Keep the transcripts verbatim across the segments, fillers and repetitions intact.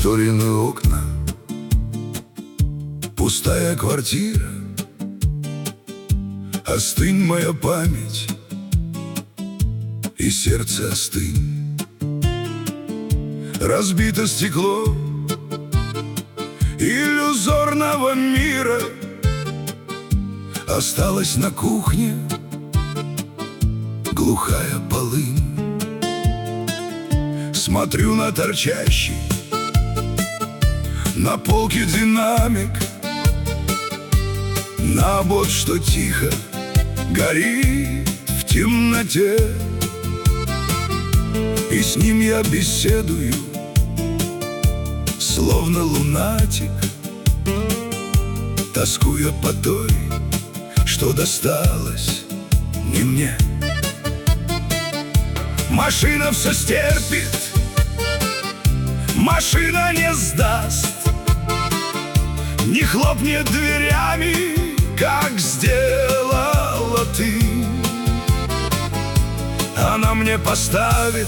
Зашторенные окна, пустая квартира. Остынь, моя память, и сердце остынь. Разбито стекло иллюзорного мира. Осталась на кухне глухая полынь. Смотрю на торчащий на полке динамик, на бот, что тихо горит в темноте. И с ним я беседую, словно лунатик, тоскуя по той, что досталось не мне. Машина все стерпит, машина не сдаст, не хлопнет дверями, как сделала ты. Она мне поставит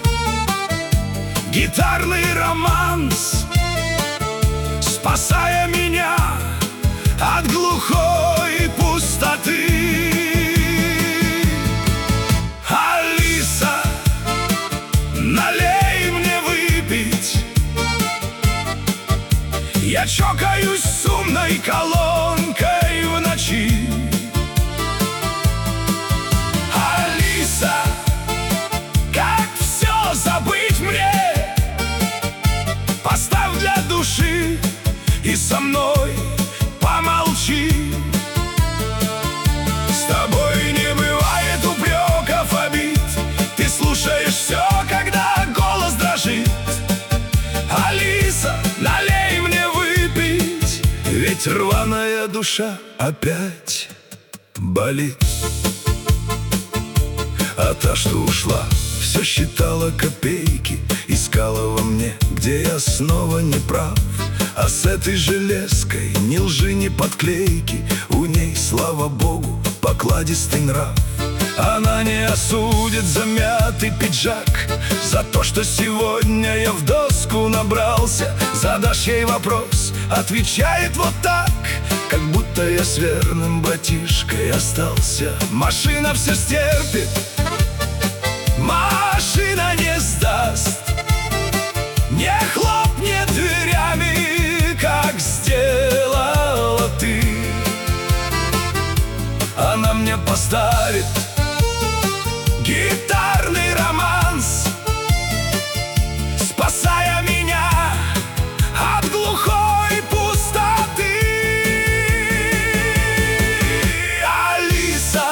гитарный романс, спасая меня от глухой пустоты. Алиса, налей мне выпить. Я чокаюсь с умной колонкой в ночи. Алиса, как все забыть мне? Поставь для души и со мной помолчи. С тобой не бывает упреков, обид. Ты слушаешь все, когда голос дрожит. Алиса, налей мне выпить, ведь рваная душа опять болит. А та, что ушла, все считала копейки, искала во мне, где я снова не прав. А с этой железкой ни лжи, ни подклейки, у ней, слава богу, покладистый нрав. Она не осудит за мятый пиджак, за то, что сегодня я в доску набрался. Задашь ей вопрос, отвечает вот так, как будто я с верным братишкой остался. Машина все стерпит, машина не сдаст, не хлопнет дверями, как сделала ты. Она мне поставит гитарный романс, спасая меня от глухой пустоты. Алиса,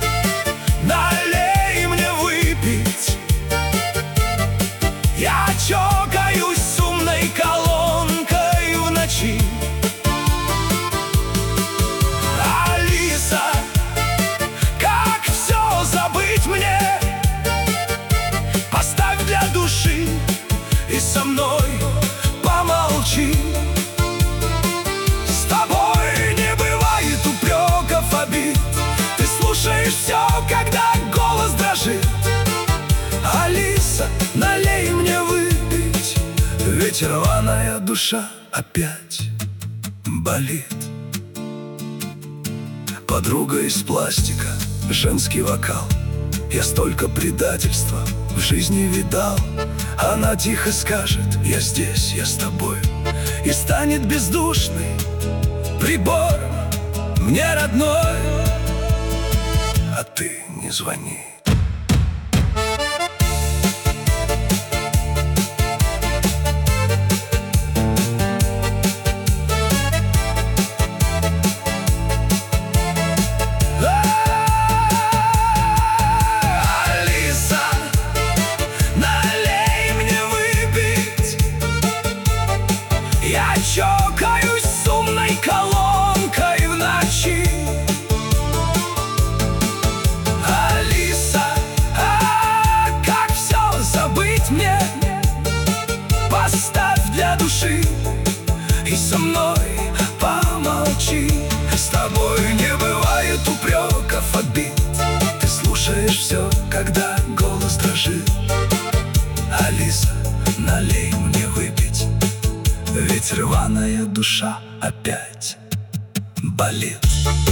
налей мне выпить. Я чокаюсь с умной колонкой в ночи. Алиса, как все забыть мне? Поставь для души и со мной помолчи. С тобой не бывает упреков, обид. Ты слушаешь все, когда голос дрожит. Алиса, налей мне выпить, ведь рваная душа опять болит. Подруга из пластика, женский вокал. Я столько предательства в жизни видал. Она тихо скажет: я здесь, я с тобой. И станет бездушный прибор мне родной. А ты не звони. Я чокаюсь с умной колонкой в ночи. Алиса, а как все забыть мне? Поставь для души и со мной помолчи. С тобой не бывает упреков, обид. Ты слушаешь все, когда голос дрожит. Алиса, налей мне выпить, рваная душа опять болит.